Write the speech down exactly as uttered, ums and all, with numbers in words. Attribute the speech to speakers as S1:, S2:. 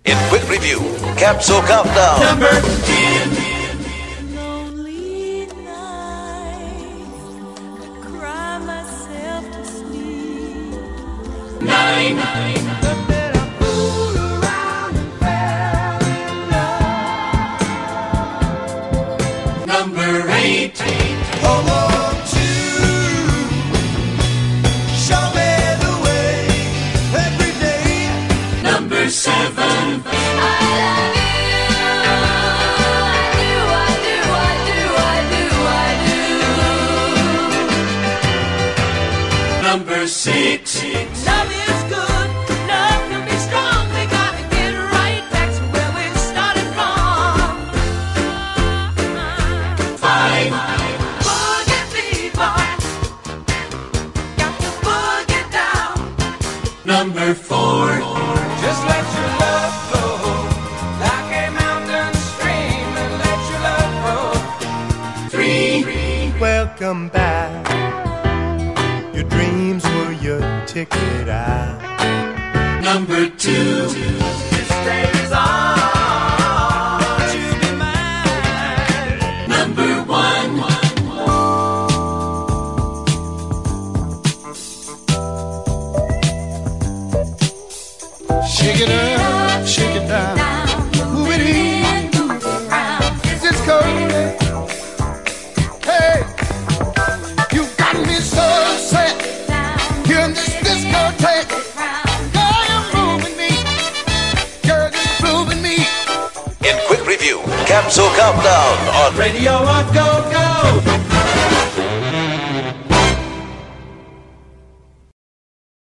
S1: In quick review, Capsule Countdown.
S2: Number ten.
S3: Lonely nights, I cry myself to sleep.
S2: Nine.
S3: But then I fooled around and fell in love.
S2: Number eight.
S4: Hold on to, show me the way every day.
S2: Number seven. Number six.
S3: Love is good, love can be strong. We gotta get right back to where we started from.
S2: Five.
S3: Boogie fever, got to boogie down.
S2: Number four.
S4: Just let your love flow like a mountain stream and let your love grow.
S2: Three.
S5: Welcome back. Your dreams were your ticket out.
S2: Number two.
S4: This stays on, won't you be mine?
S2: Number one.
S5: Shake it up, shake it down. Move it in, is this cold? Hey, you got me so upset. You're in this discotheque. Girl, you're moving me. Girl, you're moving me.
S1: In quick review, Capsule Countdown on
S2: Radio on Go Go.